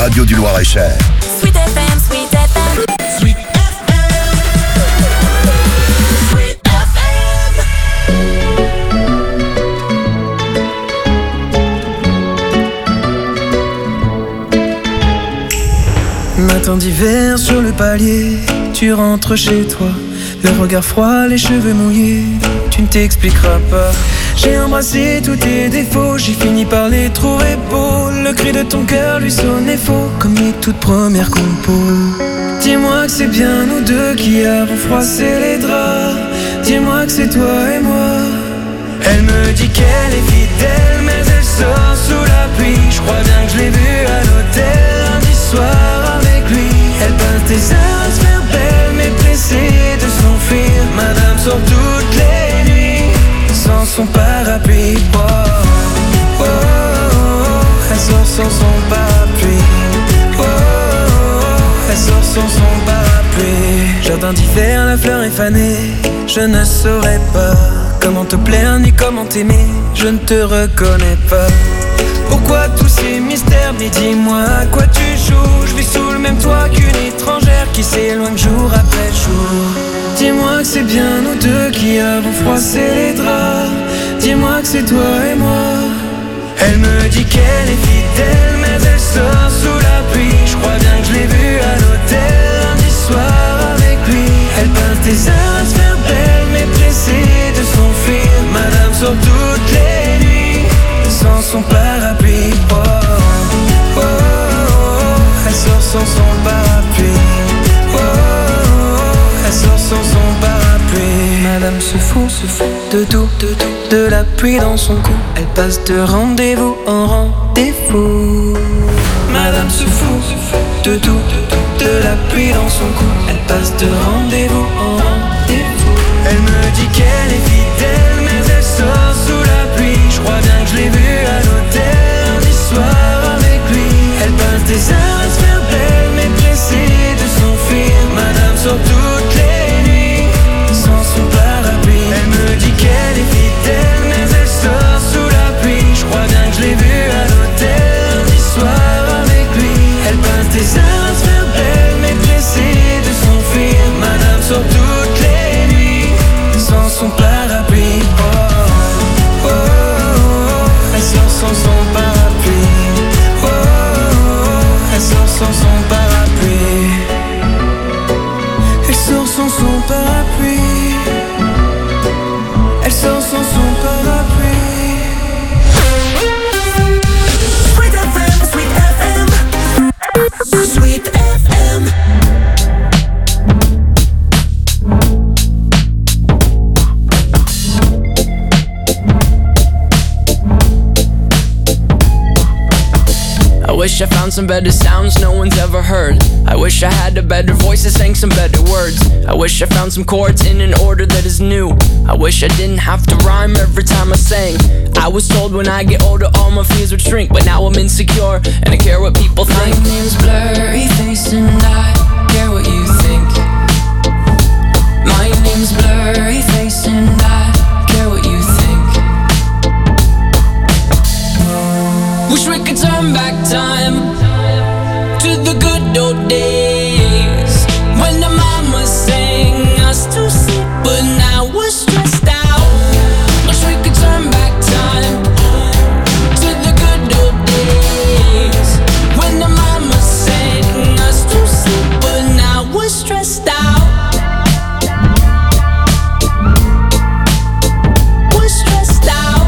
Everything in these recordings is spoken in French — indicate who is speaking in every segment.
Speaker 1: radio du Loir-et-Cher.
Speaker 2: Sweet FM, Sweet FM. Sweet
Speaker 3: Matin d'hiver sur le palier, tu rentres chez toi, le regard froid, les cheveux mouillés, tu ne t'expliqueras pas. J'ai embrassé tous tes défauts, j'ai fini par les trouver beaux. Le cri de ton cœur lui sonnait faux, comme les toutes premières compos. Dis-moi que c'est bien nous deux qui avons froissé les draps. Dis-moi que c'est toi et moi. Elle me dit qu'elle est fidèle, mais elle sort sous la pluie. Je crois bien que je l'ai vue à l'hôtel lundi soir avec lui. Elle passe des heures à se faire belle, mais pressée de s'enfuir. Madame sort toutes les nuits sans son parapluie. Oh, oh, oh, oh. Elle sort sans son parapluie. Oh, oh, oh. Elle sort sans son parapluie. Jardin d'hiver, la fleur est fanée. Je ne saurais pas comment te plaire ni comment t'aimer. Je ne te reconnais pas. Pourquoi tous ces mystères? Mais dis-moi à quoi tu joues. Je vis sous le même toit qu'une étrangère qui s'éloigne jour après jour. Dis-moi que c'est bien nous deux qui avons froissé les draps. Dis-moi que c'est toi et moi. Elle me dit qu'elle est fidèle, mais elle sort sous la pluie. Je crois bien que je l'ai vue à l'hôtel lundi soir avec lui. Elle passe des heures à se faire belle, mais pressée de s'enfuir. Madame sort toutes les nuits sans son parapluie. Oh, oh, oh, oh. Elle sort sans son parapluie. Oh, oh, oh. Elle sort sans son parapluie. Madame se fout de tout, de la pluie dans son cou. Elle passe de rendez-vous en rendez-vous. Madame se fout de tout, de la pluie dans son cou. Elle passe de rendez-vous en rendez-vous. Elle me dit qu'elle est fidèle, mais elle sort sous la pluie. Je crois bien que je l'ai vue à l'hôtel lundi soir avec lui. Elle passe des heures à se faire belle, mais pressée de s'enfuir. Madame sort toutes les nuits sans son parapluie. Elle me dit qu'elle est fidèle, mais elle sort sous la pluie. Je crois bien que je l'ai vue à l'hôtel lundi soir avec lui. Elle passe des heures à se faire belle, mais pressée de s'enfuir. Madame sort toutes les nuits sans son parapluie. Oh, oh, oh, oh. Elle sort sans son parapluie. Oh, oh, oh. Elle sort sans son parapluie. Elle sort sans son parapluie. Elle sort sans son parapluie.
Speaker 2: Sweet FM, Sweet FM. Sweet FM.
Speaker 4: I wish I found some better sounds no one's ever heard. I wish I had a better voice that sang some better words. I wish I found some chords in an order that is new. I wish I didn't have to rhyme every time I sang. I was told when I get older all my fears would shrink, but now I'm insecure and I care what people think.
Speaker 5: My name's Blurryface and I care what you think. My name's Blurryface and I care what you think. Wish we could turn back time to the good old days when the mama sang us to sleep, but now we're stressed out. Wish we could turn back time to the good old days when the mama sang us to sleep, but now we're stressed out. We're stressed out.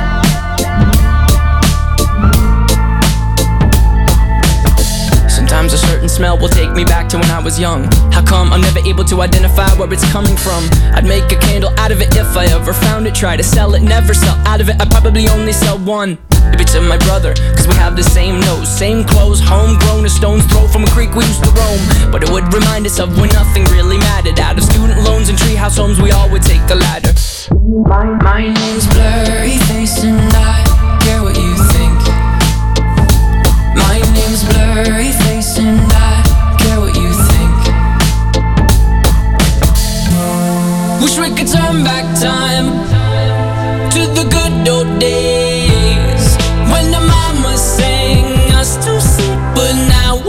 Speaker 4: Sometimes a certain smell will take me back to when I was young. How come I'm never able to identify where it's coming from? I'd make a candle out of it if I ever found it. Try to sell it, never sell out of it. I'd probably only sell one. Maybe to my brother, cause we have the same nose, same clothes, homegrown, a stone's throw from a creek we used to roam. But it would remind us of when nothing really mattered. Out of student loans and treehouse homes, we all would take the ladder.
Speaker 5: My name's Blurryface and I care what you think. My name's Blurryface and I care what you think. Wish we could turn back time to the good old days when the mama sang us to sleep, but now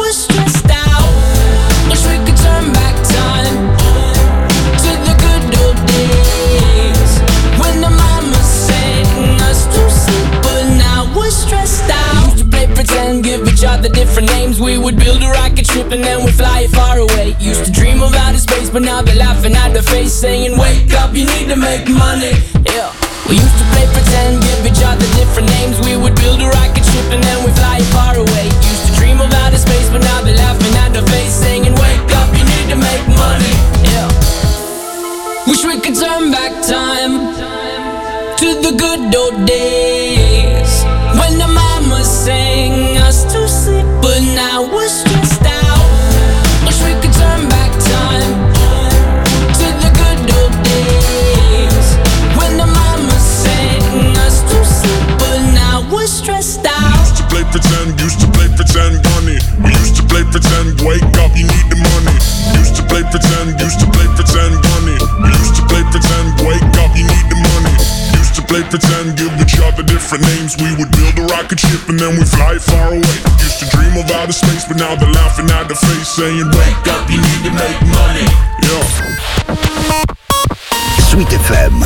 Speaker 5: and then we fly far away. Used to dream of outer space, but now they're laughing at the face, saying, wake up, you need to make money. Yeah. We used to play pretend, give each other different names. We would build a rocket ship and then we fly far away. Used to dream of outer space, but now they're laughing at the face, saying, wake up, you need to make money. Yeah. Wish we could turn back time to the good old days when the mama sang us to sleep, but now we're stressed out. Wish we could turn back time to the good old days when the mama sang us to sleep, but now we're stressed out.
Speaker 1: Used to play pretend, bunny. We used to play pretend, wake up, you need the money. Used to play pretend, bunny. We used to play pretend, wake up, you need the money. Used to play pretend, give each other different names. We would build a rocket ship and then we fly far away. Used to dream of outer space, but now they're laughing at the face, saying, wake up, you need to make money. Yeah.
Speaker 6: Sweet FM,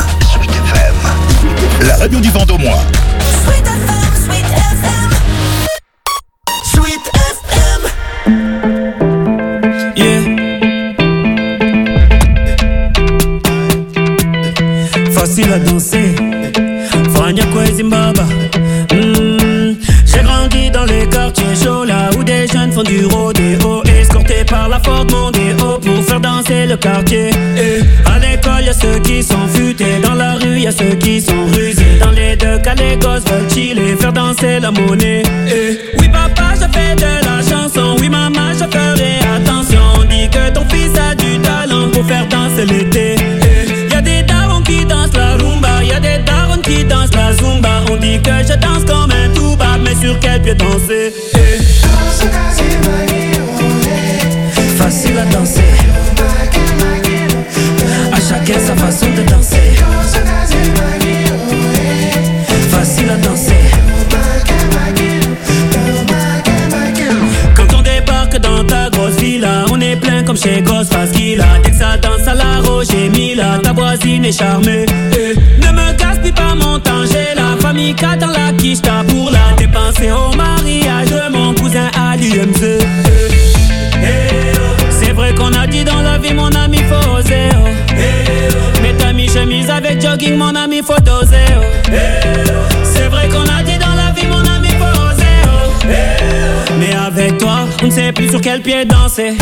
Speaker 6: la radio du Vendômois.
Speaker 2: Sweet FM, Sweet FM. Sweet FM.
Speaker 3: Yeah. Facile à danser, Fania Zimbabwe. J'ai grandi dans les quartiers chauds, là où des jeunes font du rodéo, escortés par la Ford Mondeo pour faire danser le quartier. Et à l'école, y'a ceux qui sont futés, dans la rue, y'a ceux qui sont rusés. Dans les deux cas, les gosses veulent chiller, faire danser la monnaie. Et oui, papa, je fais de la chanson, oui, maman, je ferai attention. On dit que ton fils a du talent pour faire danser l'été. Et y'a des darons qui dansent la rumba, y'a des darons qui dansent la zumba. On dit que je danse comme un touba, mais sur quel pied danser? Facile à danser, à chacun sa façon de danser. Facile à danser. Quand on débarque dans ta grosse villa, on est plein comme chez Ghostface Killah. Dès que ça danse à la Roger Mila, ta voisine est charmée. Ne me gaspille pas mon temps, j'ai la famille K dans la quicheta pour la dépenser au mariage de mon cousin à l'UMC. C'est vrai qu'on a dit dans la vie, mon ami, faut oser. Mets ta mi-chemise avec jogging, mon ami, faut doser. C'est vrai qu'on a dit dans la vie, mon ami, faut oser. Mais avec toi, on ne sait plus sur quel pied danser.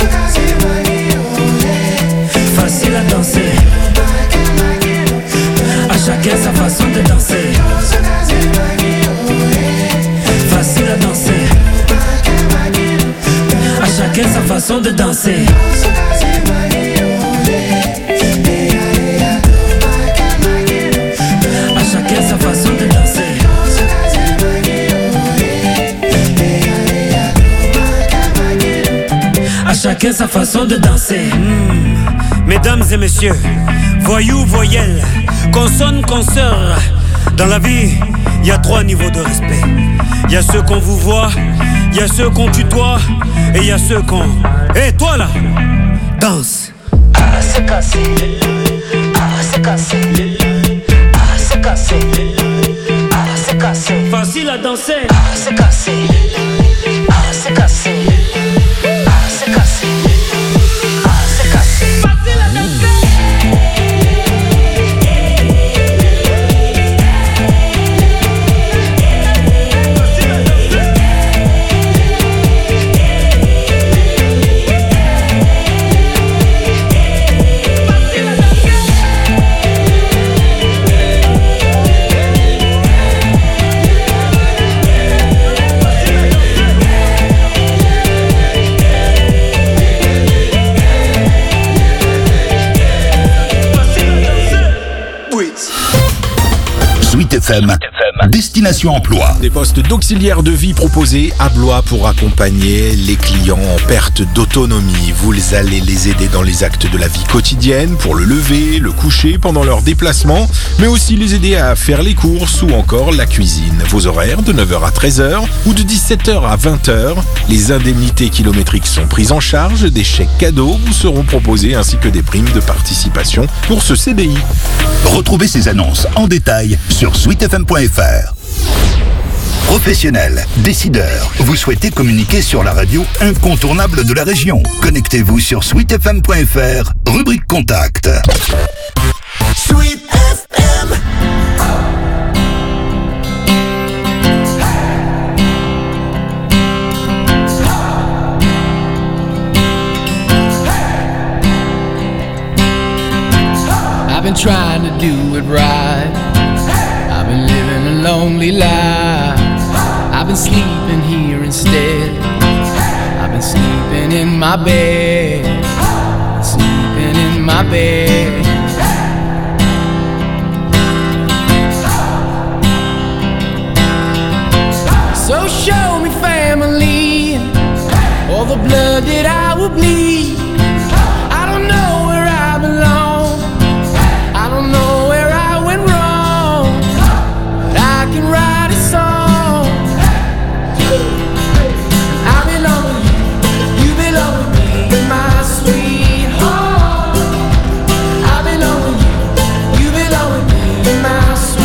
Speaker 3: Facile à danser, à chacun sa façon de danser. Facile à danser, à chacun sa façon de danser. À chacun sa façon de danser. À chacun sa façon de danser. Mesdames et messieurs, voyous, voyelles, consonnes, consoeurs. Dans la vie, il y a 3 niveaux de respect. Il y a ceux qu'on vous voit, il y a ceux qu'on tutoie, et il y a ceux qu'on... Hé, toi là, danse. Ah, c'est cassé. Ah, c'est cassé. Ah, c'est cassé. Ah, c'est cassé. Facile à danser. Ah, c'est cassé. Ah, c'est cassé. Ah, c'est cassé. Ah, c'est cassé. Facile à danser.
Speaker 6: Sweet FM, Destination Emploi.
Speaker 7: Des postes d'auxiliaire de vie proposés à Blois pour accompagner les clients en perte d'autonomie. Vous allez les aider dans les actes de la vie quotidienne, pour le lever, le coucher pendant leur déplacement, mais aussi les aider à faire les courses ou encore la cuisine. Vos horaires de 9h à 13h ou de 17h à 20h. Les indemnités kilométriques sont prises en charge, des chèques cadeaux vous seront proposés ainsi que des primes de participation pour ce CDI.
Speaker 6: Retrouvez ces annonces en détail sur sweetfm.fr. Professionnels, décideurs, vous souhaitez communiquer sur la radio incontournable de la région. Connectez-vous sur sweetfm.fr, rubrique contact.
Speaker 2: Sweet FM.
Speaker 8: I've been trying to do it right. I've been living a lonely life. I've been sleeping here instead. I've been sleeping in my bed. Sleeping in my bed. So show me family, all the blood that I will bleed. I don't know where I belong. I don't know where I went wrong. But I can write a song. I belong with you, you belong with me, my sweetheart. I belong with you, you belong with me, my sweetheart.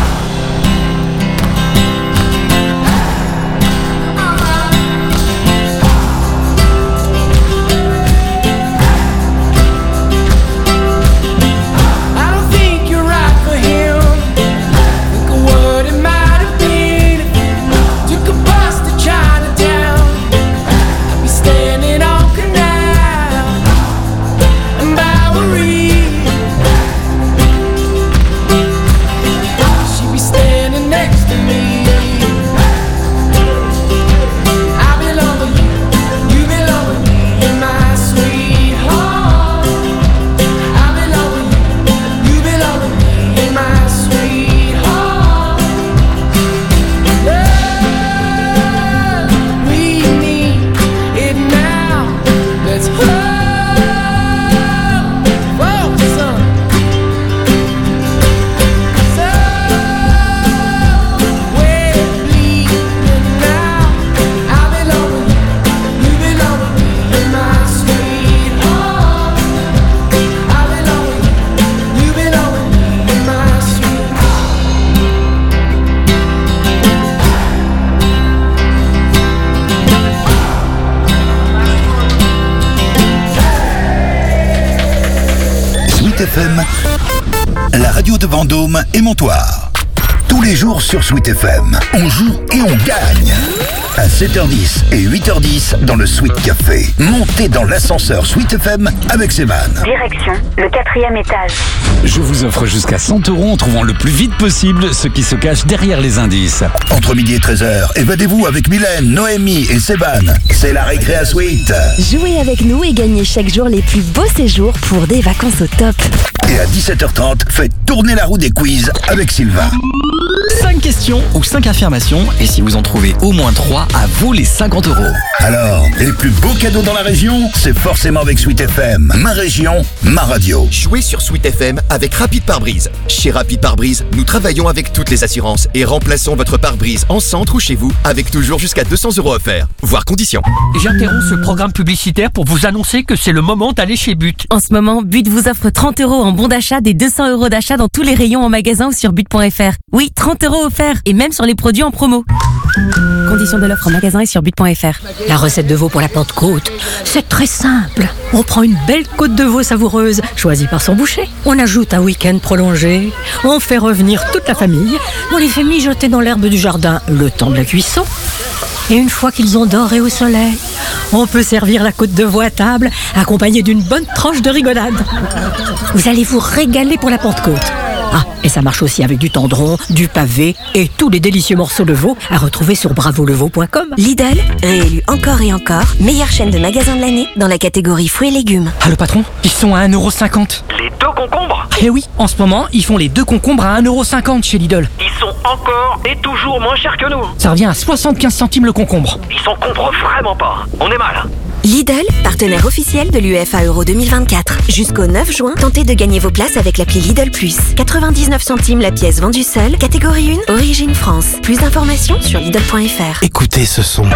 Speaker 6: FM, la radio de Vendôme et Montoire. Tous les jours sur Sweet FM, on joue et on gagne. À 7h10 et 8h10 dans le Sweet Café. Montez dans l'ascenseur Sweet FM avec Sévan.
Speaker 9: Direction le 4e étage.
Speaker 10: Je vous offre jusqu'à 100 € en trouvant le plus vite possible ce qui se cache derrière les indices.
Speaker 6: Entre midi et 13h, évadez-vous avec Mylène, Noémie et Sévan. C'est la récré à Sweet.
Speaker 11: Jouez avec nous et gagnez chaque jour les plus beaux séjours pour des vacances au top.
Speaker 6: Et à 17h30, faites tourner la roue des quiz avec Sylvain.
Speaker 12: 5 questions ou 5 affirmations, et si vous en trouvez au moins 3, à vous les 50 €.
Speaker 6: Alors, les plus beaux cadeaux dans la région, c'est forcément avec Sweet FM. Ma région, ma radio.
Speaker 13: Jouez sur Sweet FM avec Rapide Pare-Brise. Chez Rapide Pare-Brise, nous travaillons avec toutes les assurances et remplaçons votre pare-brise en centre ou chez vous avec toujours jusqu'à 200 € offerts, voire conditions.
Speaker 14: J'interromps ce programme publicitaire pour vous annoncer que c'est le moment d'aller chez But.
Speaker 11: En ce moment, But vous offre 30 € en bon d'achat, des 200 € d'achat dans tous les rayons en magasin ou sur but.fr. Oui, 30 € offerts, et même sur les produits en promo. Conditions de l'offre en magasin et sur but.fr.
Speaker 15: La recette de veau pour la Pentecôte, c'est très simple. On prend une belle côte de veau savoureuse, choisie par son boucher. On ajoute un week-end prolongé. On fait revenir toute la famille. On les fait mijoter dans l'herbe du jardin le temps de la cuisson. Et une fois qu'ils ont doré au soleil, on peut servir la côte de veau à table, accompagnée d'une bonne tranche de rigolade. Vous allez vous régaler pour la Pentecôte. Ah, et ça marche aussi avec du tendron, du pavé et tous les délicieux morceaux de veau à retrouver sur bravoleveau.com.
Speaker 11: Lidl, réélu encore et encore, meilleure chaîne de magasins de l'année dans la catégorie fruits et légumes.
Speaker 14: Ah le patron, ils sont à 1,50 €.
Speaker 16: Les 2 concombres ?
Speaker 14: Eh oui, en ce moment, ils font les 2 concombres à 1,50 € chez Lidl.
Speaker 16: Ils sont encore et toujours moins chers que nous.
Speaker 14: Ça revient à 75 centimes le concombre.
Speaker 16: Ils s'en comprennent vraiment pas. On est mal.
Speaker 11: Lidl, partenaire officiel de l'UEFA Euro 2024. Jusqu'au 9 juin, tentez de gagner vos places avec l'appli Lidl Plus. 99 centimes la pièce vendue seule, catégorie 1, origine France. Plus d'informations sur Lidl.fr.
Speaker 7: Écoutez ce son.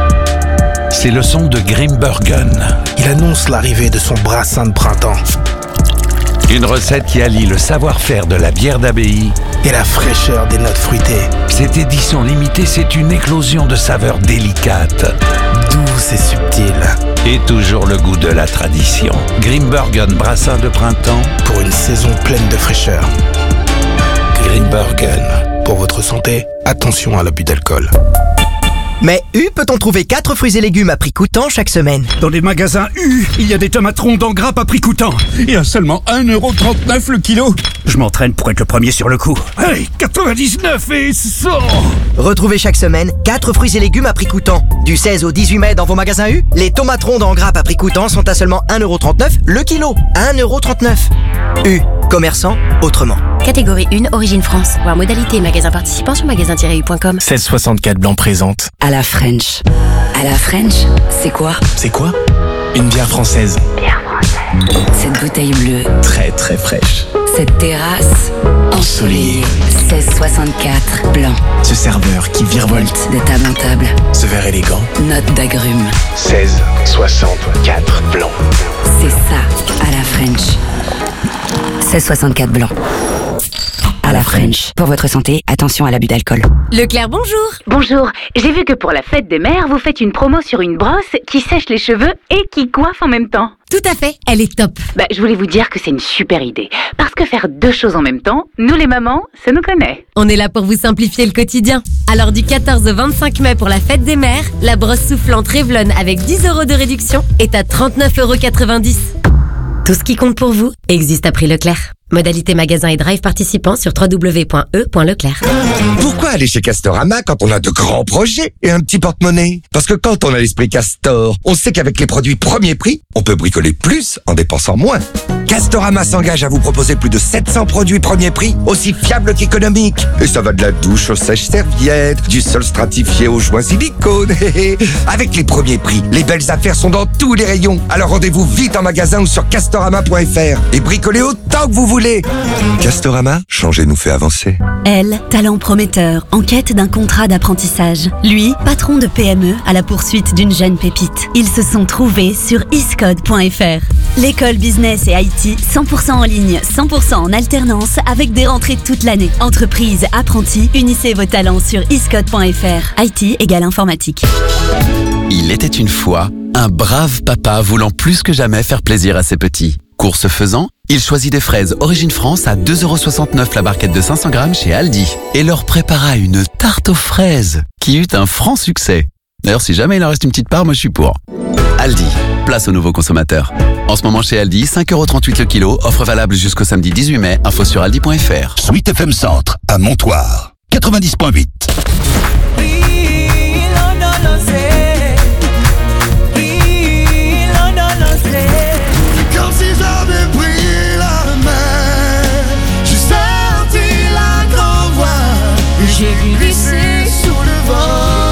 Speaker 7: C'est le son de Grimbergen. Il annonce l'arrivée de son brassin de printemps.
Speaker 17: Une recette qui allie le savoir-faire de la bière d'abbaye
Speaker 3: et la fraîcheur des notes fruitées.
Speaker 17: Cette édition limitée, c'est une éclosion de saveurs délicates,
Speaker 3: douces et subtiles.
Speaker 17: Et toujours le goût de la tradition. Grimbergen brassin de printemps
Speaker 3: pour une saison pleine de fraîcheur. Grimbergen, pour votre santé, attention à l'abus d'alcool.
Speaker 18: Mais U peut-on trouver 4 fruits et légumes à prix coûtant chaque semaine?
Speaker 19: Dans les magasins U, il y a des tomates rondes en grappe à prix coûtant. Et à seulement 1,39€ le kilo. Je m'entraîne pour être le premier sur le coup. Hey, 99 et 100!
Speaker 18: Retrouvez chaque semaine 4 fruits et légumes à prix coûtant. Du 16 au 18 mai dans vos magasins U, les tomates rondes en grappe à prix coûtant sont à seulement 1,39€ le kilo. 1,39€. U, commerçant autrement.
Speaker 11: Catégorie 1, Origine France. Voir modalité magasin participant sur magasin-u.com.
Speaker 20: 1664 Blanc présente.
Speaker 21: À la French. À la French, c'est quoi?
Speaker 20: C'est quoi? Une bière française.
Speaker 21: Bière française. Cette bouteille bleue.
Speaker 20: Très très fraîche.
Speaker 21: Cette terrasse ensoleillée. 1664 Blanc.
Speaker 20: Ce serveur qui virevolte
Speaker 21: de table en table.
Speaker 20: Ce verre élégant.
Speaker 21: Note d'agrumes.
Speaker 20: 1664 Blanc.
Speaker 21: C'est ça, à la French. 1664 Blanc. À la French. Pour votre santé, attention à l'abus d'alcool.
Speaker 22: Leclerc, bonjour.
Speaker 23: Bonjour. J'ai vu que pour la fête des mères, vous faites une promo sur une brosse qui sèche les cheveux et qui coiffe en même temps.
Speaker 22: Tout à fait, elle est top.
Speaker 23: Je voulais vous dire que c'est une super idée. Parce que faire 2 choses en même temps, nous les mamans, ça nous connaît.
Speaker 22: On est là pour vous simplifier le quotidien. Alors du 14 au 25 mai pour la fête des mères, la brosse soufflante Revlon avec 10€ de réduction est à 39,90€. Tout ce qui compte pour vous existe à prix Leclerc. Modalité magasin et drive participants sur www.e.leclerc.
Speaker 24: Pourquoi aller chez Castorama quand on a de grands projets et un petit porte-monnaie? Parce que quand on a l'esprit Castor, on sait qu'avec les produits premier prix, on peut bricoler plus en dépensant moins. Castorama s'engage à vous proposer plus de 700 produits premier prix, aussi fiables qu'économiques. Et ça va de la douche aux sèches-serviettes, du sol stratifié aux joints silicone. Avec les premiers prix, les belles affaires sont dans tous les rayons. Alors rendez-vous vite en magasin ou sur castorama.fr et bricolez autant que vous voulez. Castorama, changer nous fait avancer.
Speaker 25: Elle, talent prometteur, en quête d'un contrat d'apprentissage. Lui, patron de PME à la poursuite d'une jeune pépite. Ils se sont trouvés sur iscode.fr. L'école business et IT 100% en ligne, 100% en alternance avec des rentrées toute l'année. Entreprise, apprentis, unissez vos talents sur iscode.fr. IT égale informatique.
Speaker 26: Il était une fois un brave papa voulant plus que jamais faire plaisir à ses petits. Course faisant, il choisit des fraises Origine France à 2,69€ la barquette de 500 grammes chez Aldi et leur prépara une tarte aux fraises qui eut un franc succès. D'ailleurs, si jamais il en reste une petite part, moi je suis pour. Aldi, place aux nouveaux consommateurs. En ce moment chez Aldi, 5,38€ le kilo, offre valable jusqu'au samedi 18 mai, info sur aldi.fr.
Speaker 6: Sweet FM Centre, à Montoire, 90.8.
Speaker 5: J'ai glissé sous le vent.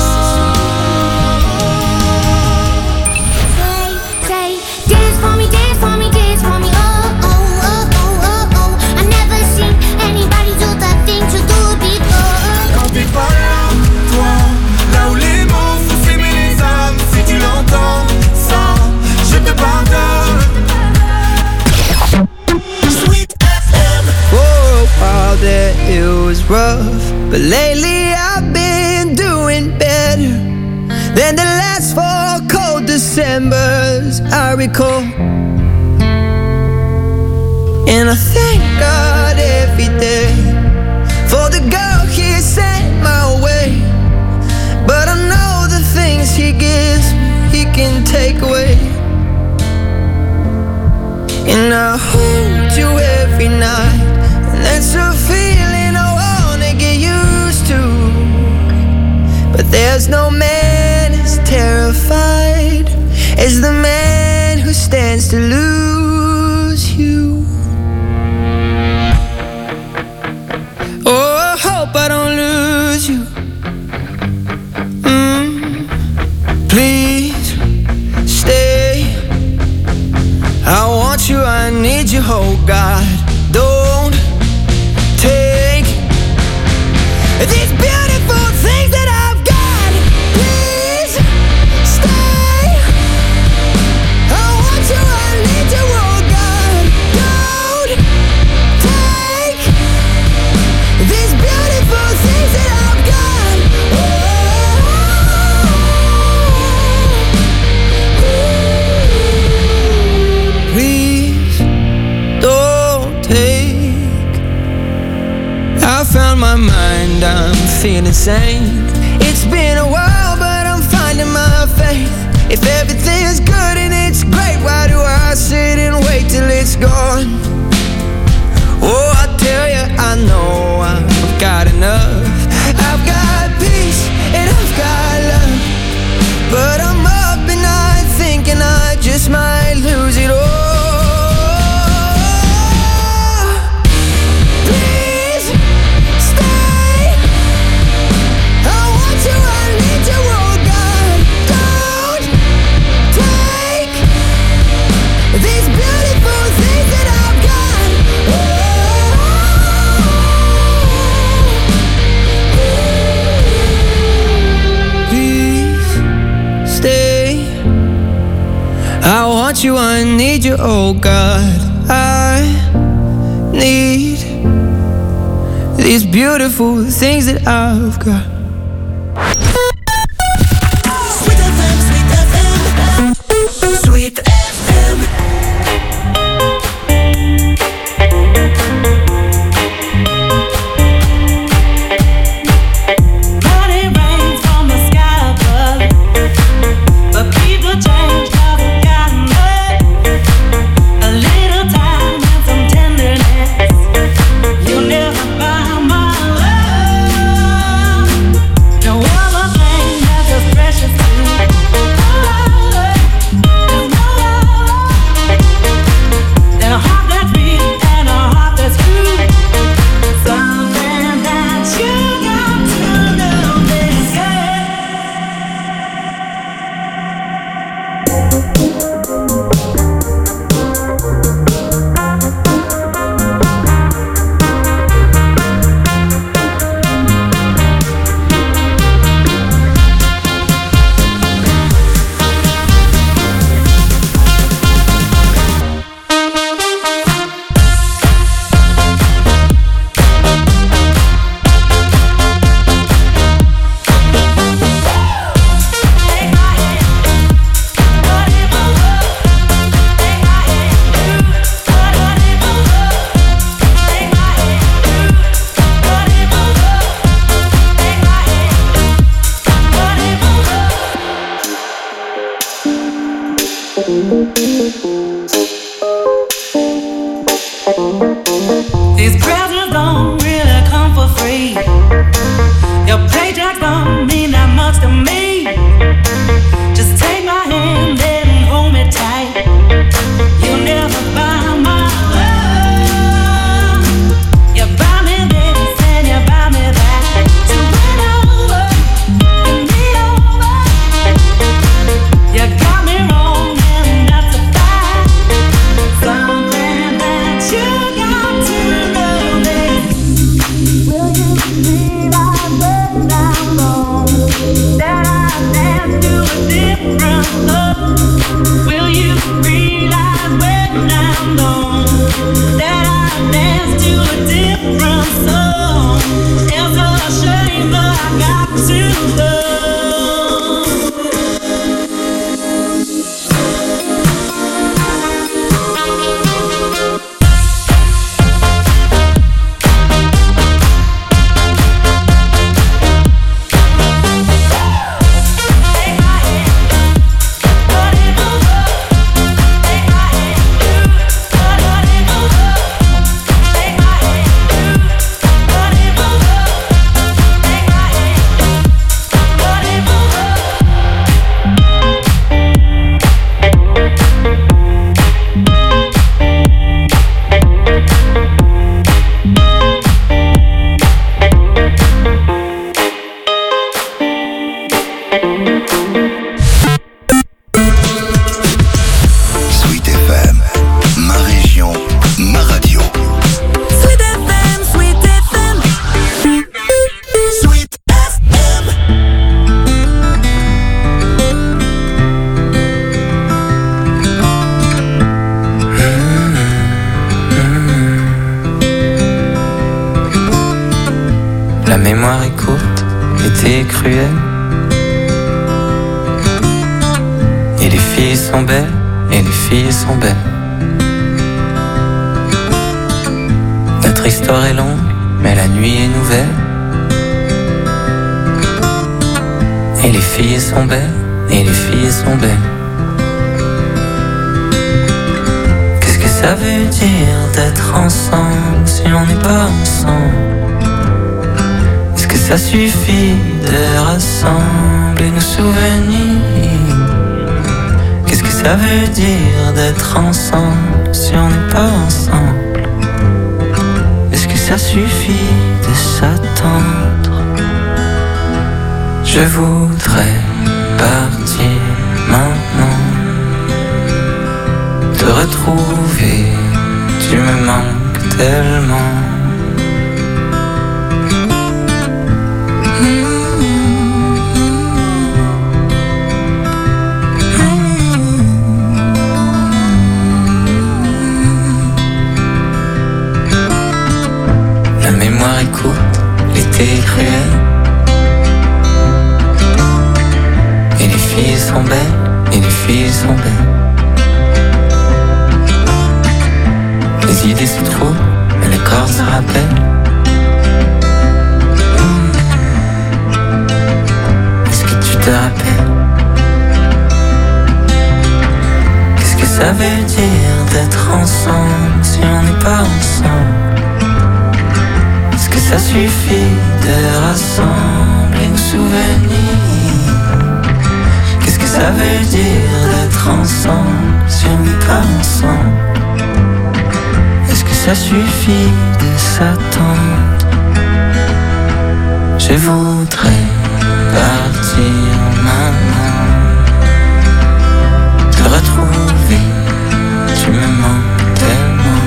Speaker 5: Say, dance for me, dance for me, dance for me. Oh, oh, oh, oh, oh, oh. I never seen anybody do the things you do before.
Speaker 27: Quand t'es pas là, toi, là où les mots font s'aimer les âmes, si tu l'entends, ça, je te pardonne.
Speaker 3: Sweet FM. For a while there it was rough, but lately I've been doing better than the last 4 cold Decembers I recall. And I thank God every day for the girl He sent my way. But I know the things He gives me, He can take away. And I hold you every night, and that's a feeling I wanna get used to. But there's no man as terrified as the man who stands to lose you. Oh, I hope I don't lose you. Please stay. my mind, I'm feeling sane. It's been a while, but I'm finding my faith. If everything's good and it's great, why do I sit and wait till it's gone? Oh, I tell you, I know I've got enough. I've got peace and I've got love, but I'm up at night thinking I just might lose it all. Please stay. I want you, I need you, oh God. Don't take these beautiful things that I've got. Please stay. I want you, I need you, oh God. I need these beautiful things that I've got. Sweet FM, Sweet FM, Sweet FM.
Speaker 5: Money rains from the sky above, but people change, never gotten up. A little time and some tenderness, you'll never buy my love. No other thing that's as precious to me. There's no love than a heart that's beat and a heart that's true. Something that you got to know this, these presents don't really come for free. Your paycheck don't mean that much to me. Just take my hand and hold me tight. You'll never buy my love. You buy me this and you buy me that. So win over, win me over. You got me wrong and that's a fact. Something that you got to know this. Will you realize when I'm gone that I dance to a different love? Will you realize when I'm gone that I dance to a different song? It's a shame, but I got to love.
Speaker 6: Sweet FM, ma région, ma radio.
Speaker 5: Sweet FM, Sweet FM, Sweet FM.
Speaker 3: La mémoire est courte, l'été est cruel. Et les filles sont belles, et les filles sont belles. Notre histoire est longue, mais la nuit est nouvelle. Et les filles sont belles, et les filles sont belles. Qu'est-ce que ça veut dire d'être ensemble si on n'est pas ensemble? Est-ce que ça suffit de rassembler nos souvenirs? Qu'est-ce que ça veut dire d'être ensemble si on n'est pas ensemble? Est-ce que ça suffit de s'attendre? Je voudrais partir maintenant, te retrouver, tu me manques tellement. La mémoire est courte, l'été est cruel. Et les filles sont belles, et les filles sont belles. Les idées se trouvent, mais le corps se rappelle. Est-ce que tu te rappelles? Qu'est-ce que ça veut dire d'être ensemble si on n'est pas ensemble? Est-ce que ça suffit de rassembler nos souvenirs? Qu'est-ce que ça veut dire d'être ensemble si on n'est pas ensemble? Est-ce que ça suffit de s'attendre? Je voudrais partir maintenant, te retrouver, tu me manques tellement.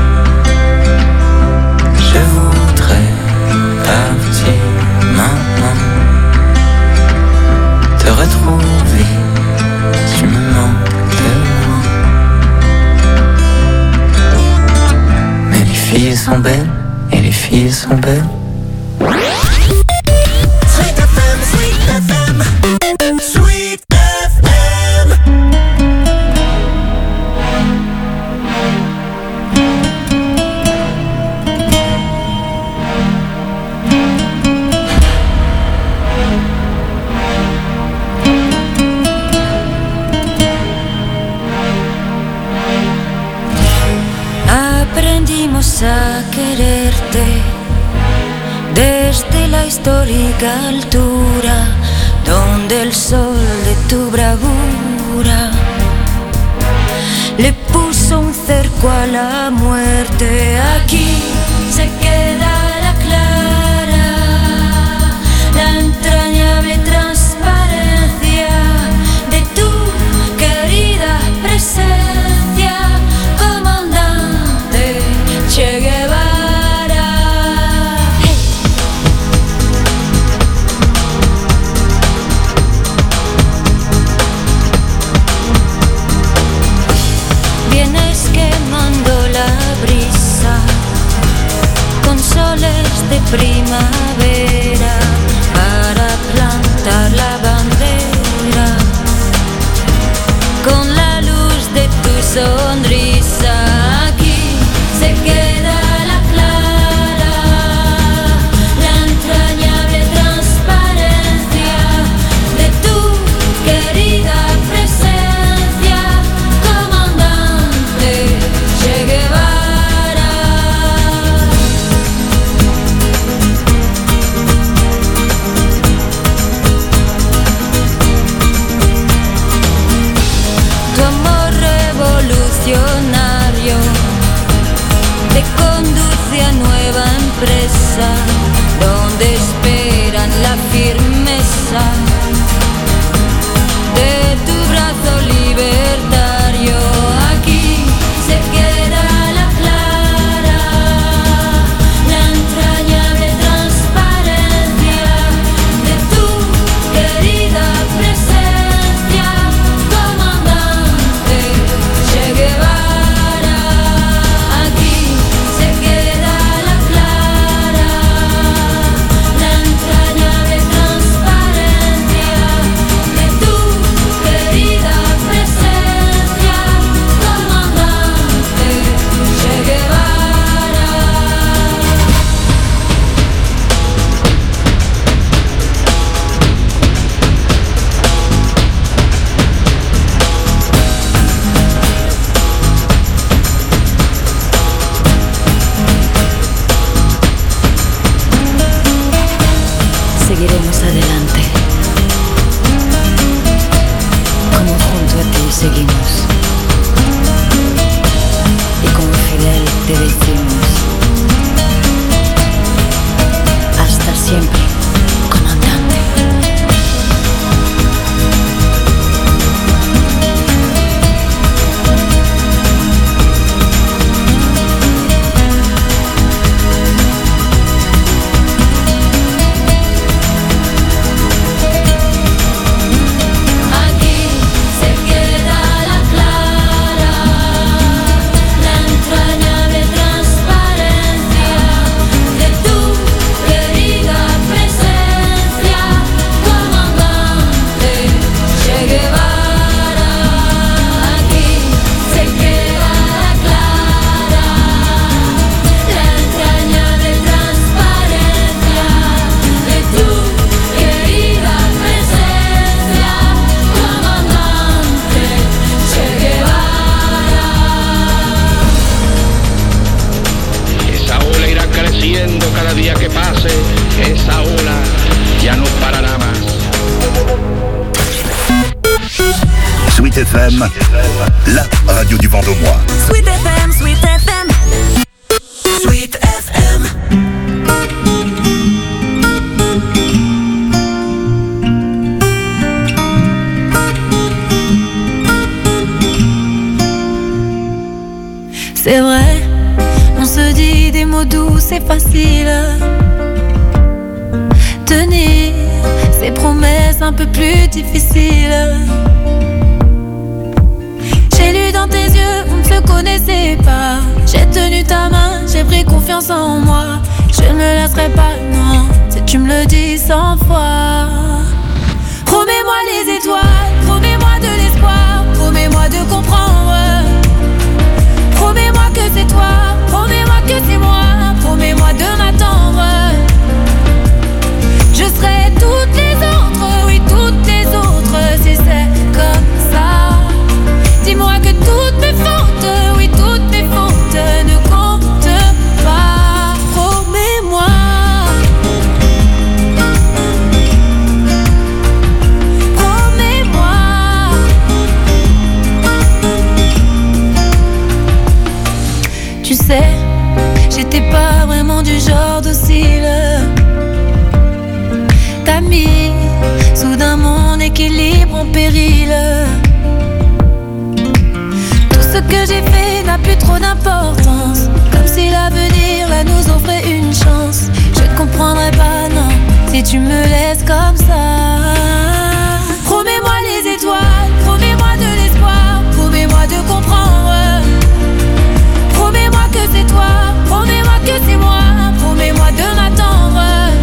Speaker 3: Je voudrais partir maintenant, te retrouver, tu me manques tellement. Mais les filles sont belles, et les filles sont belles.
Speaker 27: Sweet FM, Sweet FM, Sweet FM.
Speaker 1: Aprendimos a quererte desde la histórica altura donde el sol de tu bravura le puso un cerco a la muerte. Aquí se queda la clara, la entrañable transparencia de tu querida presencia, comandante Che Guevara. Vienes quemando la brisa con soles de primavera para plantar la bandera con la luz de tu sonrisa. Aquí se queda la clara, la entrañable transparencia de tu querida presencia, comandante Che Guevara. Tu amor revolucionario te conduce a nueva empresa donde esperan la firmeza de tu brazo libertario. Aquí se queda la clara, la entrañable transparencia de tu querida presencia, comandante Che Guevara. Aquí se queda la clara, la
Speaker 2: cada día que pase, esa ola ya no parará más.
Speaker 6: Sweet FM, la radio du Vendômois.
Speaker 1: Sweet FM, Sweet FM. Sweet FM.
Speaker 4: C'est vrai, on se dit des mots doux, c'est facile. Tenir ces promesses un peu plus difficiles. J'ai lu dans tes yeux, on ne se connaissait pas. J'ai tenu ta main, j'ai pris confiance en moi. Je ne me laisserai pas, non, si tu me le dis 100 fois. Promets-moi les étoiles, promets-moi de l'espoir, promets-moi de comprendre. Promets-moi que c'est toi, promets-moi que c'est moi, promets-moi de m'attendre. Je serai toutes les autres, oui toutes les autres, si c'est comme ça. Dis-moi que toutes mes fautes, oui toutes mes fautes ne comptent pas. Promets-moi. Promets-moi. Tu sais, j'étais pas vraiment du genre docile. T'as mis soudain mon équilibre en péril. Tout ce que j'ai fait n'a plus trop d'importance, comme si l'avenir là nous offrait une chance. Je ne comprendrai pas, non, si tu me laisses comme ça. Promets-moi les étoiles, promets-moi de l'espoir, promets-moi de comprendre. Promets-moi que c'est toi, promets-moi que c'est moi, promets-moi de m'attendre.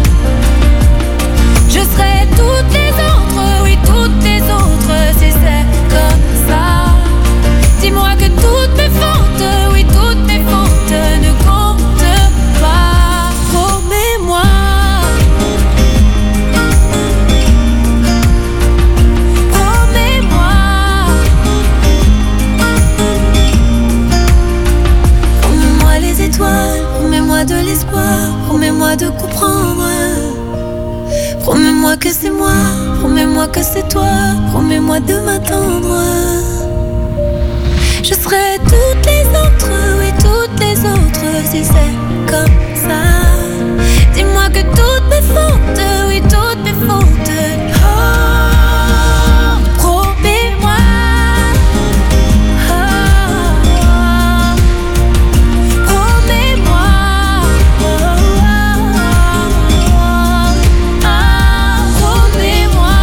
Speaker 4: Je serai toutes les autres, oui toutes les autres, si c'est comme ça. Dis-moi que toutes mes fautes, oui toutes mes fautes ne comptent pas. Promets-moi. Promets-moi. Promets-moi les étoiles, promets-moi de l'espoir, promets-moi de comprendre. Promets-moi que c'est moi, promets-moi que c'est toi, promets-moi de m'attendre. Je serai toutes les autres, oui toutes les autres, si c'est comme ça. Dis-moi que toutes mes fautes, oui toutes mes fautes. Oh, promets-moi. Oh, promets-moi. Oh, promets-moi.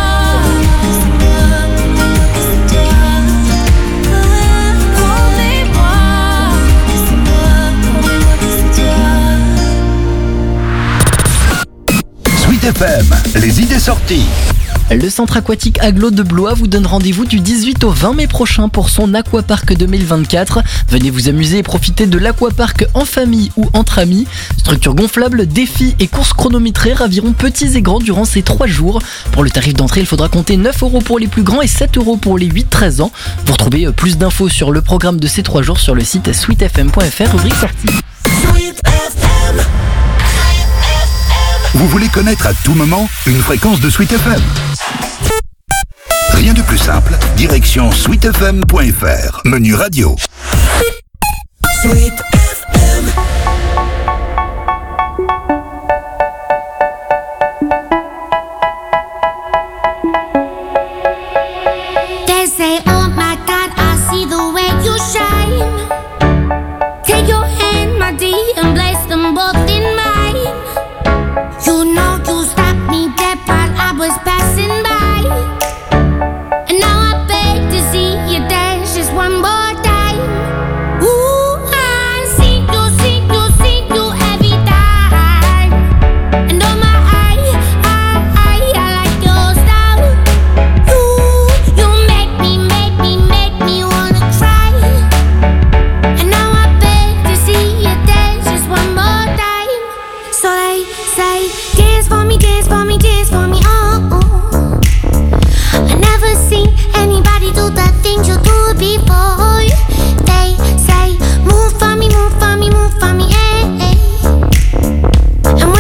Speaker 6: Sweet FM, les idées sorties.
Speaker 8: Le centre aquatique Aglo de Blois vous donne rendez-vous du 18 au 20 mai prochain pour son Aquapark 2024. Venez vous amuser et profiter de l'Aquapark en famille ou entre amis. Structure gonflable, défis et courses chronométrées raviront petits et grands durant ces 3 jours. Pour le tarif d'entrée, il faudra compter 9 € pour les plus grands et 7 € pour les 8-13 ans. Vous retrouvez plus d'infos sur le programme de ces 3 jours sur le site sweetfm.fr, rubrique sortie.
Speaker 6: Vous voulez connaître à tout moment une fréquence de Sweet FM? Rien de plus simple, direction sweetfm.fr, menu radio.
Speaker 1: Sweet FM.
Speaker 9: They say, oh my God, I see the way you shine. Take your hand, my dear, and place them both in mine. You know you stopped me dead while I was passing by. And now I beg to see you dance just one more time. Ooh, I see you, see you, see you every time. And oh my, I like your style. You make me wanna cry. And now I beg to see you dance just one more time. So they say, dance for me, dance for me, dance for me, oh, oh. I never seen anybody do the things you do before. They say, move for me, move for me, move for me, eh, eh. And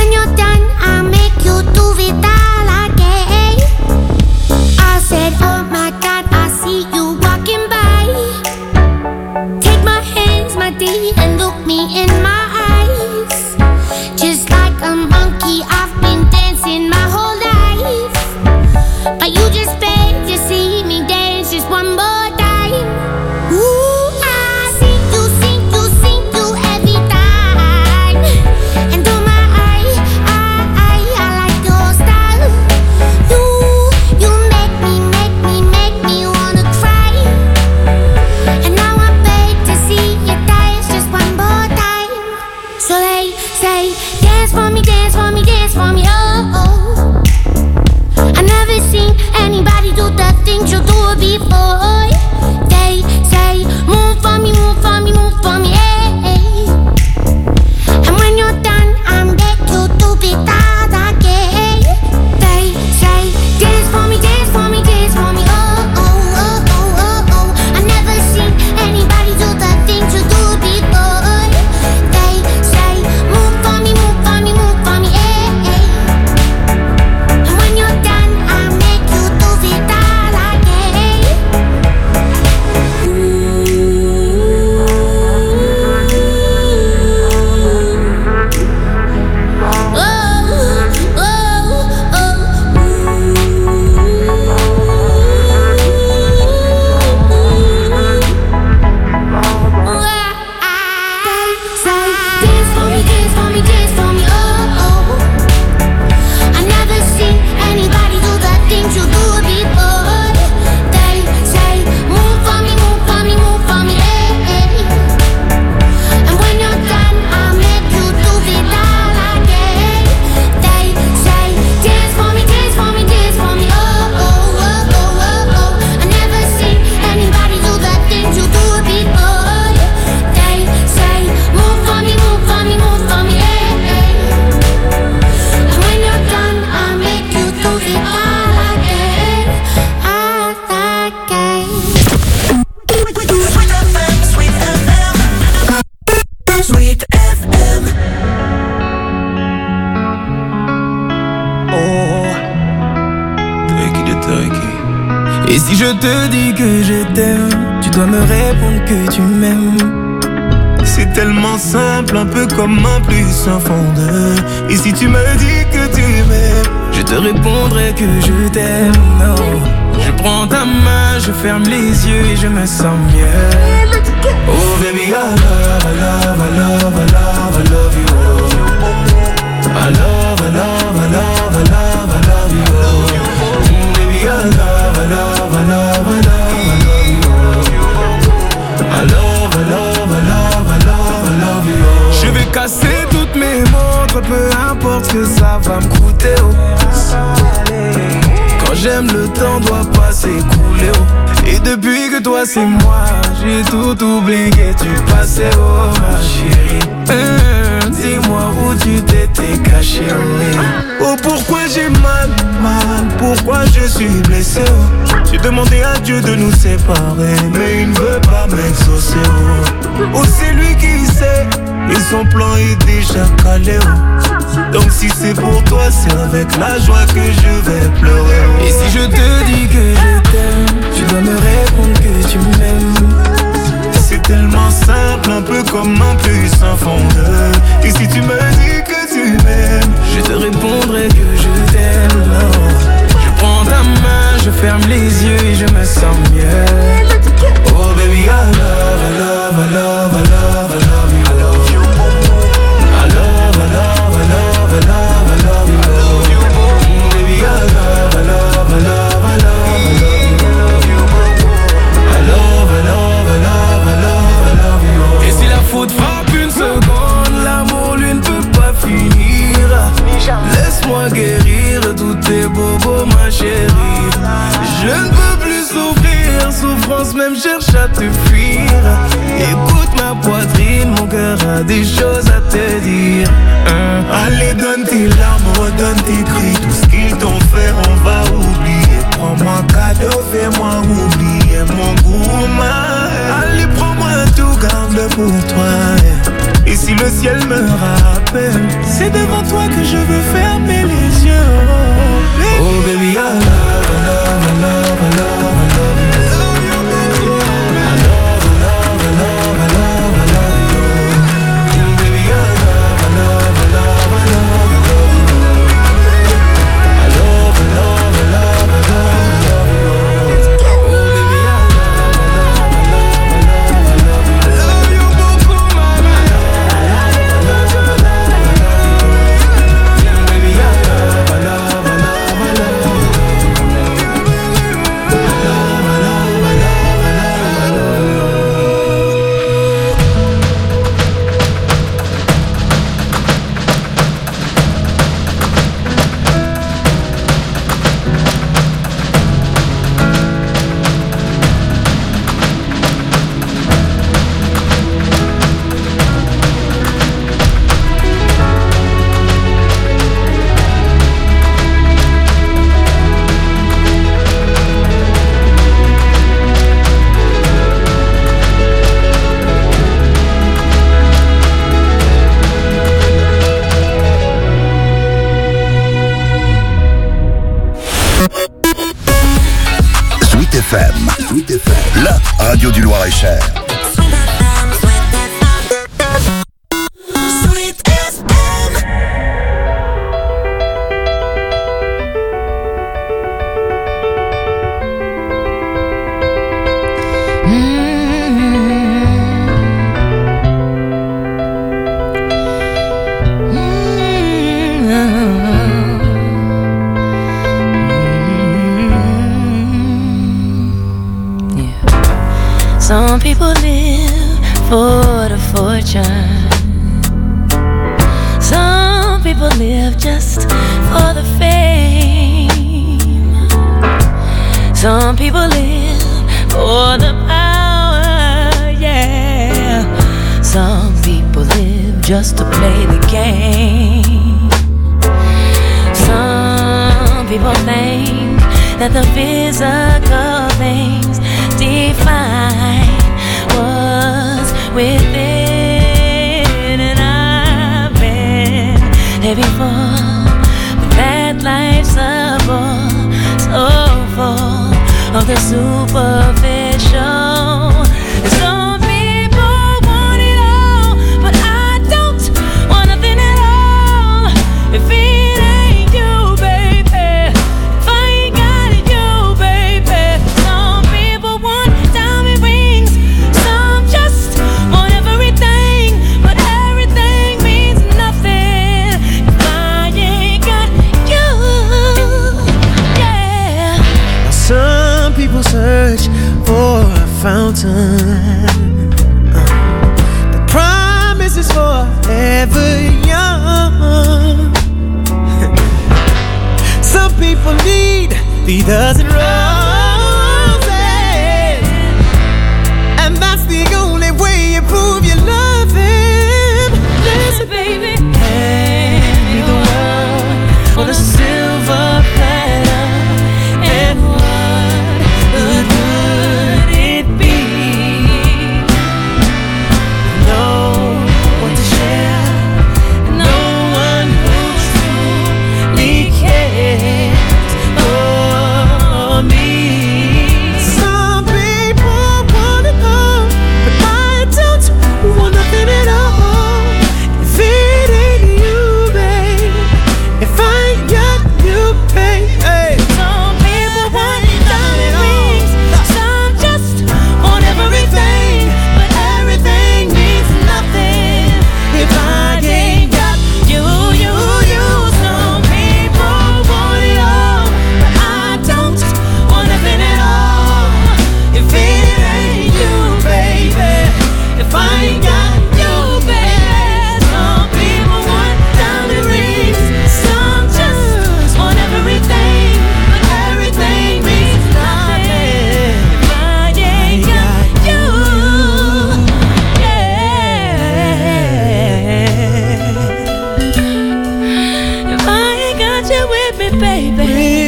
Speaker 9: say, dance for me, dance for me, dance for me, oh, oh. I never seen anybody do the things you do before. They say, move for me, move for me, move for me, hey. And when you're done, I'm back to do it all again. They say, dance for me, dance for me, dance for me, oh, oh, oh, oh, oh, oh. I never seen anybody do the things you do before. They say, move for me, move for me, move for me, hey, hey. And when you're done, I'll make you do it all again.
Speaker 3: Et si je te dis que je t'aime, tu dois me répondre que tu m'aimes.
Speaker 27: C'est tellement simple, un peu comme un plus un fond de. Et si tu me dis que tu m'aimes,
Speaker 3: je te répondrai que je t'aime. Non, je prends ta main, je ferme les yeux et je me sens mieux. Oh baby, I love, I love, I love, I love, I love you. I love, I love, I love, I love, I love you. Baby, I love, I love, I love, I love, I love you. I love, I love, I love, I love, I love you. Je vais casser toutes mes montres, peu importe ce que ça va me coûter. Oh. Quand j'aime, le temps doit pas s'écouler. Oh. Et depuis que toi c'est moi, j'ai tout oublié, tu passais, oh ma chérie. Dis-moi où tu t'étais caché, oui.
Speaker 27: Oh pourquoi j'ai mal, pourquoi je suis blessé, oh. J'ai demandé à Dieu de nous séparer, mais il ne veut pas m'exaucer, oh. Oh c'est lui qui sait, et son plan est déjà calé, oh. Donc si c'est pour toi, c'est avec la joie que je vais pleurer, oh.
Speaker 3: Et si je te dis que je t'aime, tu dois me répondre que tu m'aimes.
Speaker 27: C'est tellement simple, un peu comme un plus un fond de. Et si tu me dis que tu m'aimes,
Speaker 3: je te répondrai que je t'aime. Je prends ta main, je ferme les yeux et je me sens mieux. Oh baby, I love, I love, I love, I love, I love you. I love you. I love, I love, I love, I love, I love you. Baby, I love, I love, I love, I love, I love you. I love, I love, I love, I love, I love you. Et si la faute frappe une seconde, l'amour lui ne peut pas finir. Laisse-moi guérir tous tes bobos, ma chérie. Je ne peux plus souffrir, souffrance même cherche à te fuir. Écoute ma poitrine, mon cœur a des choses à te dire.
Speaker 27: Allez donne tes larmes, redonne tes cris. Tout ce qu'ils t'ont fait on va oublier. Prends-moi cadeau, fais-moi oublier mon gourmand. Allez prends-moi tout, garde-le pour toi. Et si le ciel me rappelle, c'est devant toi que je veux fermer les yeux.
Speaker 3: Oh baby, I love, I love, I love, I love, I love you. I love, I love, I love, I love, I love you. Baby, I love, I love, I love, I love, I love you. I love, I love, I love, I love, I love you. Oh baby, I love, I love, I love, I love, I love you. I love you beaucoup, mama. I love, I love, I love, I love you. Baby,
Speaker 6: Sweet FM, la radio du Loir-et-Cher.
Speaker 4: Some people live for the fortune. Some people live just for the fame. Some people live for the power, yeah. Some people live just to play the game. Some people think that the physical things define what's within, and I've been there before, but that life's a bore, so full of the superficial. Some people want it all, but I don't want nothing at all. If it ain't you, baby, if I ain't got it, you, baby. Some people want diamond rings, some just want everything, but everything means nothing if I ain't got you, yeah.
Speaker 3: Some people search for a fountain. The promise is forever young. Some people need the dozen roses, and that's the only way you prove you love him.
Speaker 4: Listen, baby, hand me the world on a silver platter, and what good would it be? No one to share, no one who truly cares for me.
Speaker 3: Some people want it all, but I don't want nothing at all. If it ain't you, babe, if I ain't got you, babe, hey.
Speaker 4: Some people want diamond rings, some just want everything, but everything means nothing if I ain't got you, you, you. Some people want it all, but I don't want nothing at all. If it ain't you, baby, if I ain't got you, baby. Some people want diamond rings, some just want everything, but everything means nothing if I ain't got you, yeah. If I ain't got you with me, baby,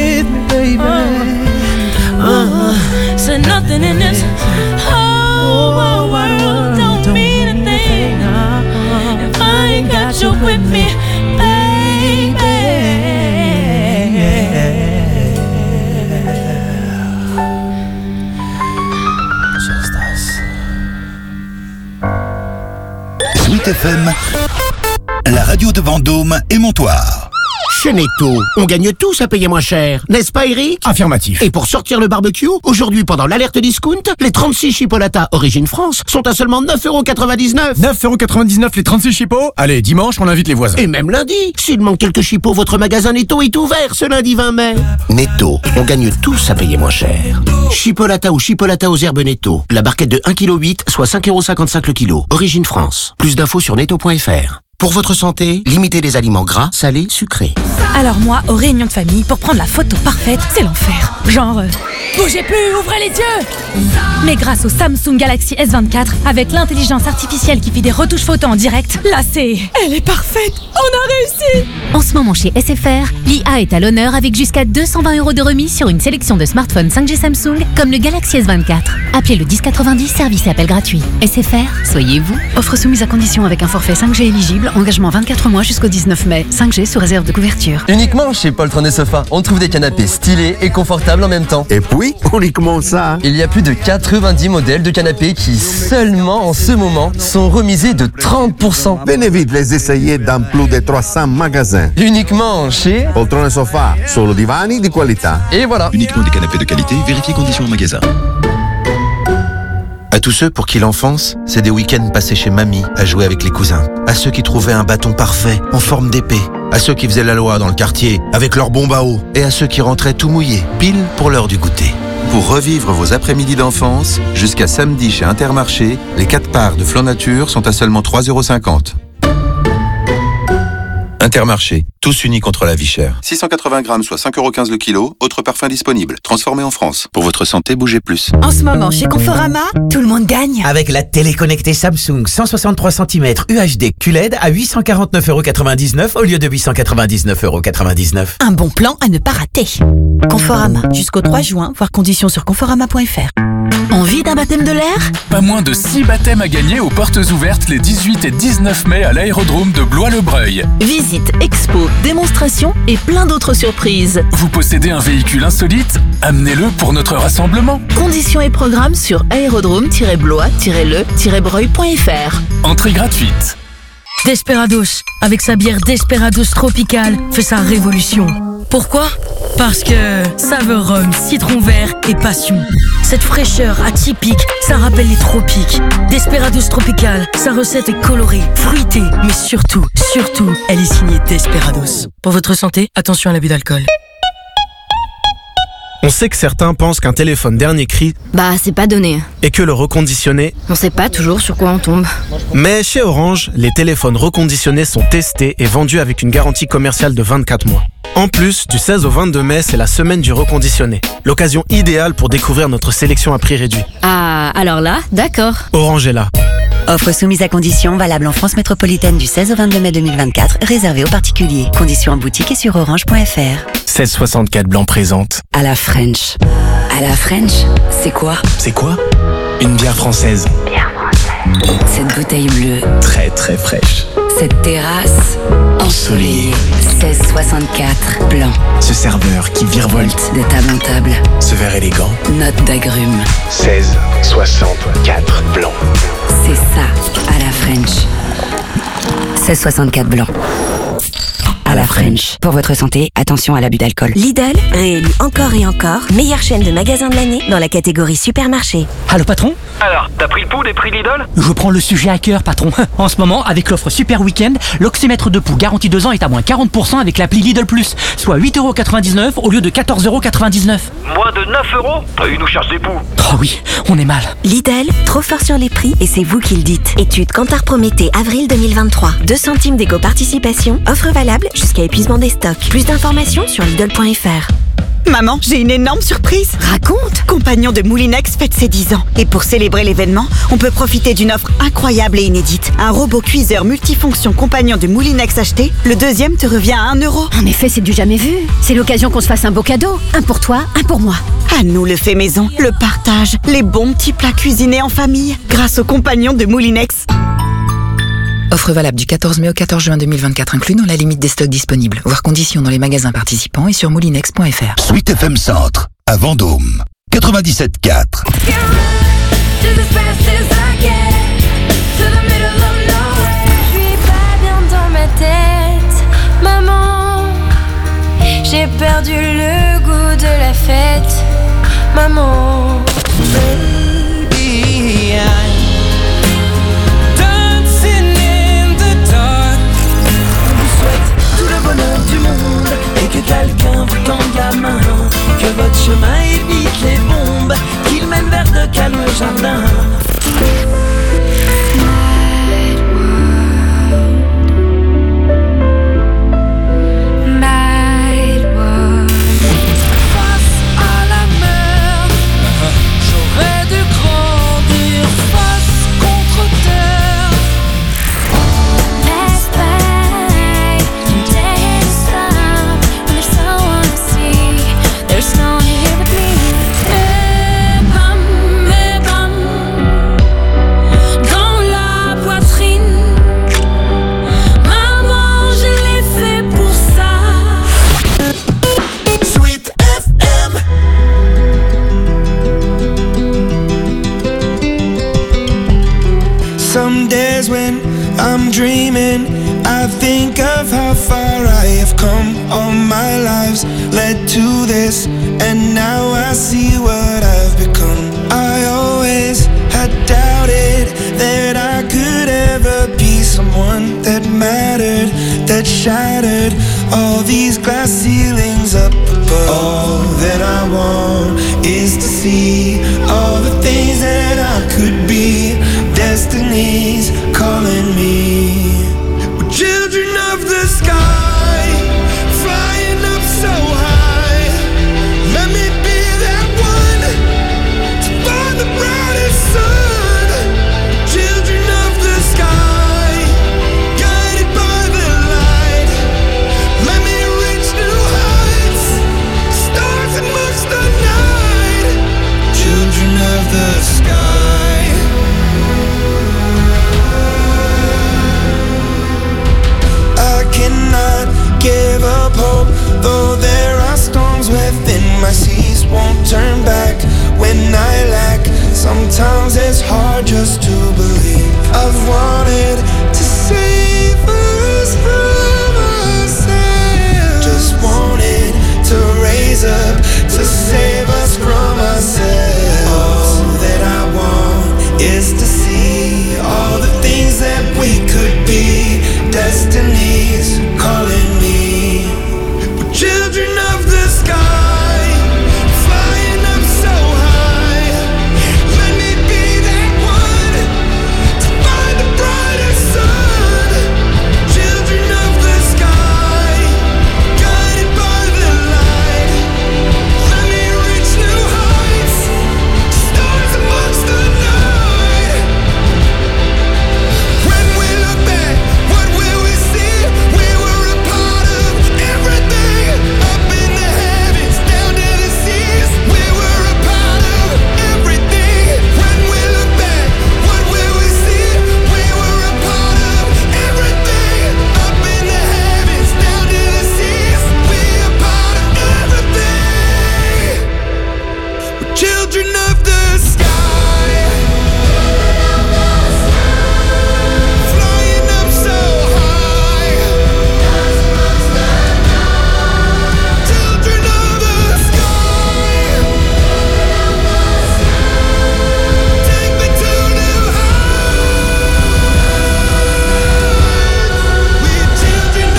Speaker 4: so nothing in this whole world don't mean a thing if I ain't got you with me, baby.
Speaker 3: Just us.
Speaker 6: Sweet FM, la radio de Vendôme et Montoire.
Speaker 7: Chez Netto, on gagne tous à payer moins cher, n'est-ce pas Eric?
Speaker 19: Affirmatif.
Speaker 7: Et pour sortir le barbecue, aujourd'hui pendant l'alerte discount, les 36 chipolatas Origine France sont à seulement 9,99€.
Speaker 19: 9,99€ les 36 chipots. Allez, dimanche, on invite les voisins.
Speaker 7: Et même lundi, s'il manque quelques chipots, votre magasin Netto est ouvert ce lundi 20 mai. Netto, on gagne tous à payer moins cher. Chipolata ou chipolata aux herbes Netto. La barquette de 1,8 kg, soit 5,55€ le kilo. Origine France. Plus d'infos sur netto.fr. Pour votre santé, limitez les aliments gras, salés, sucrés.
Speaker 10: Alors moi, aux réunions de famille, pour prendre la photo parfaite, c'est l'enfer. Genre, bougez plus, ouvrez les yeux. Mais grâce au Samsung Galaxy S24, avec l'intelligence artificielle qui fait des retouches photos en direct, là c'est... Elle est parfaite. On a réussi.
Speaker 22: En ce moment chez SFR, l'IA est à l'honneur avec jusqu'à 220€ de remise sur une sélection de smartphones 5G Samsung comme le Galaxy S24. Appelez le 1090, service et appel gratuit. SFR, soyez vous.
Speaker 10: Offre soumise à condition avec un forfait 5G éligible, engagement 24 mois jusqu'au 19 mai. 5G sous réserve de couverture.
Speaker 12: Uniquement chez Poltron et Sofa, on trouve des canapés stylés et confortables en même temps.
Speaker 24: Et puis
Speaker 12: Oui, uniquement ça.
Speaker 13: Il y a plus de 90 modèles de canapés qui, seulement en ce moment, sont remisés de 30%.
Speaker 12: Venez vite les essayer dans plus de 300 magasins.
Speaker 13: Uniquement chez
Speaker 12: Poltrone Sofa, solo divani di qualità.
Speaker 13: Et voilà.
Speaker 14: Uniquement des canapés de qualité, vérifiez conditions en magasin.
Speaker 15: À tous ceux pour qui l'enfance, c'est des week-ends passés chez mamie à jouer avec les cousins. À ceux qui trouvaient un bâton parfait en forme d'épée. À ceux qui faisaient la loi dans le quartier avec leur bombe à eau. Et à ceux qui rentraient tout mouillés, pile pour l'heure du goûter. Pour revivre vos après-midi d'enfance, jusqu'à samedi chez Intermarché, les 4 parts de Flan Nature sont à seulement 3,50 €. Intermarché, tous unis contre la vie chère. 680 grammes, soit 5,15 € le kilo. Autre parfum disponible. Transformé en France. Pour votre santé, bougez plus.
Speaker 16: En ce moment, chez Conforama, tout le monde gagne.
Speaker 17: Avec la télé connectée Samsung 163 cm UHD QLED à 849,99 € au lieu de 899,99 €.
Speaker 16: Un bon plan à ne pas rater. Conforama, jusqu'au 3 juin, voir conditions sur conforama.fr. Envie d'un baptême de l'air ?
Speaker 18: Pas moins de 6 baptêmes à gagner aux portes ouvertes les 18 et 19 mai à l'aérodrome de Blois-le-Breuil.
Speaker 16: Visite, expo, démonstration et plein d'autres surprises.
Speaker 18: Vous possédez un véhicule insolite ? Amenez-le pour notre rassemblement.
Speaker 16: Conditions et programmes sur aérodrome-blois-le-breuil.fr.
Speaker 18: Entrée gratuite.
Speaker 28: Desperados, avec sa bière Desperados tropicale, fait sa révolution. Pourquoi ? Parce que saveur rhum, citron vert et passion. Cette fraîcheur atypique, ça rappelle les tropiques. Desperados Tropical, sa recette est colorée, fruitée, mais surtout, elle est signée Desperados. Pour votre santé, attention à l'abus d'alcool.
Speaker 29: On sait que certains pensent qu'un téléphone dernier cri,
Speaker 30: c'est pas donné.
Speaker 29: Et que le reconditionné,
Speaker 30: On sait pas toujours sur quoi on tombe.
Speaker 29: Mais chez Orange, les téléphones reconditionnés sont testés et vendus avec une garantie commerciale de 24 mois. En plus, du 16 au 22 mai, c'est la semaine du reconditionné. L'occasion idéale pour découvrir notre sélection à prix réduit.
Speaker 30: Ah, alors là, d'accord.
Speaker 29: Orange est là.
Speaker 21: Offre soumise à conditions, valable en France métropolitaine du 16 au 22 mai 2024, réservée aux particuliers. Conditions en boutique et sur orange.fr.
Speaker 14: 1664 Blanc présente.
Speaker 21: À la French. À la French, c'est quoi ?
Speaker 20: C'est quoi ? Une bière française.
Speaker 21: Cette bouteille bleue.
Speaker 20: Très très fraîche.
Speaker 21: Cette terrasse ensoleillée. 1664 Blanc.
Speaker 20: Ce serveur qui virevolte.
Speaker 21: De table en table.
Speaker 20: Ce verre élégant.
Speaker 21: Note d'agrumes.
Speaker 20: 1664 Blanc.
Speaker 21: C'est ça, à la French. 1664 Blanc. À la French. Pour votre santé, attention à l'abus d'alcool.
Speaker 11: Lidl, réélu encore et encore, meilleure chaîne de magasins de l'année dans la catégorie supermarché.
Speaker 31: Allô patron ?
Speaker 2: Alors, t'as pris le pouls des prix Lidl ?
Speaker 31: Je prends le sujet à cœur patron. En ce moment, avec l'offre Super Week-end, l'oxymètre de pouls garanti 2 ans est à moins 40% avec l'appli Lidl Plus, soit 8,99 € au lieu de 14,99 €.
Speaker 2: Moins de 9 €? Ils nous cherchent des poux.
Speaker 31: Oh oui, on est mal.
Speaker 11: Lidl, trop fort sur les prix et c'est vous qui le dites. Étude Kantar Prométhée, avril 2023. 2 centimes d'éco-participation, offre valable jusqu'à épuisement des stocks. Plus d'informations sur Lidl.fr.
Speaker 16: Maman, j'ai une énorme surprise.
Speaker 11: Raconte.
Speaker 16: Compagnon de Moulinex fête ses 10 ans. Et pour célébrer l'événement, on peut profiter d'une offre incroyable et inédite. Un robot cuiseur multifonction Compagnon de Moulinex acheté, le deuxième te revient à 1 €.
Speaker 30: En effet, c'est du jamais vu. C'est l'occasion qu'on se fasse un beau cadeau. Un pour toi, un pour moi.
Speaker 16: À nous le fait maison, le partage, les bons petits plats cuisinés en famille, grâce au Compagnon de Moulinex.
Speaker 32: Offre valable du 14 mai au 14 juin 2024, inclus dans la limite des stocks disponibles. Voir conditions dans les magasins participants et sur moulinex.fr.
Speaker 6: Sweet FM Centre, à Vendôme, 97.4.
Speaker 4: J'ai perdu le goût de la fête, maman. Baby, I'm dancing in the dark.
Speaker 3: On vous souhaite tout le bonheur du monde et que quelqu'un vous tende la main. Que votre chemin évite les bombes, qu'il mène vers de calmes jardins.
Speaker 4: Face à la mer, j'aurais dû
Speaker 3: into this, and now I see what I've become. I always had doubted that I could ever be someone that mattered, that shattered all these glass ceilings up above. All that I want is to see all the things that I could be. Destiny's calling me. We're children of the sky, flying up so high. Let me be that one to find the brightest sun. Children of the sky, guided by the light. Let me reach new heights, stars amongst the night. Children of the sky. I cannot give up hope, though there are storms within my seas. Won't turn back when I lack. Sometimes it's hard just to believe. I've wanted to save us from ourselves. Just wanted to raise up to save us from ourselves. All that I want is to see all the things that we could be. Destiny's calling me. We're children of the sky, flying up so high. Let me be that one to find the brightest sun. Children of the sky, guided by the light. Let me reach new heights, stars amongst the night. When we look back, what will we see? We were a part of everything, up in the heavens, down to the seas. We were a part of everything. When we look back, what will we see? We were a part of everything, up in the heavens, down to the seas. We are part of everything. We're children of the sky, flying up so high. Children of the sky, take me to new heights. We're children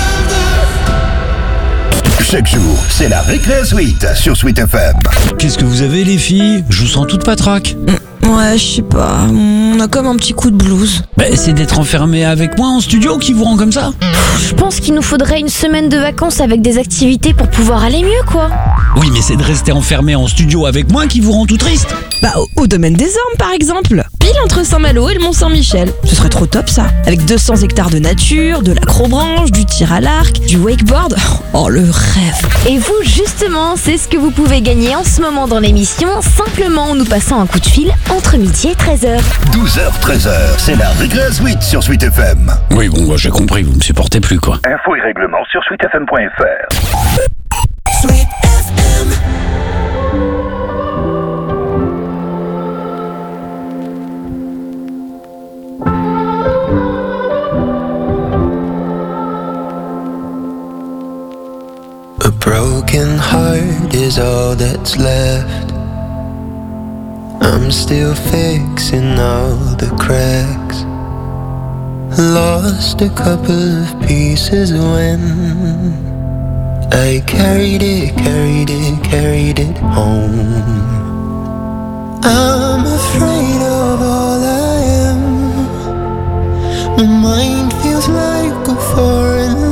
Speaker 3: of the.
Speaker 6: Chaque jour, c'est la Récré Suite sur Sweet FM.
Speaker 1: Qu'est-ce que vous avez les filles? Je vous sens toute patraque.
Speaker 5: Ouais, je sais pas, on a comme un petit coup de blues.
Speaker 1: Bah, c'est d'être enfermé avec moi en studio qui vous rend comme ça.
Speaker 30: Je pense qu'il nous faudrait une semaine de vacances avec des activités pour pouvoir aller mieux, quoi.
Speaker 1: Oui, mais c'est de rester enfermé en studio avec moi qui vous rend tout triste.
Speaker 5: Bah, au domaine des Ormes, par exemple. Pile entre Saint-Malo et le Mont-Saint-Michel. Ce serait trop top, ça. Avec 200 hectares de nature, de l'acrobranche, du tir à l'arc, du wakeboard. Oh, le rêve.
Speaker 30: Et vous, justement, c'est ce que vous pouvez gagner en ce moment dans l'émission, simplement en nous passant un coup de fil entre midi et 13h.
Speaker 6: 12h, 13h, c'est la Récré Suite sur Sweet FM.
Speaker 1: Oui, bon, bah, j'ai compris, vous me supportez plus, quoi.
Speaker 6: Infos et règlements sur sweetfm.fr.
Speaker 3: Sweet FM. A broken heart is all that's left. I'm still fixing all the cracks. Lost a couple of pieces when I carried it home. I'm afraid of all I am. My mind feels like a foreign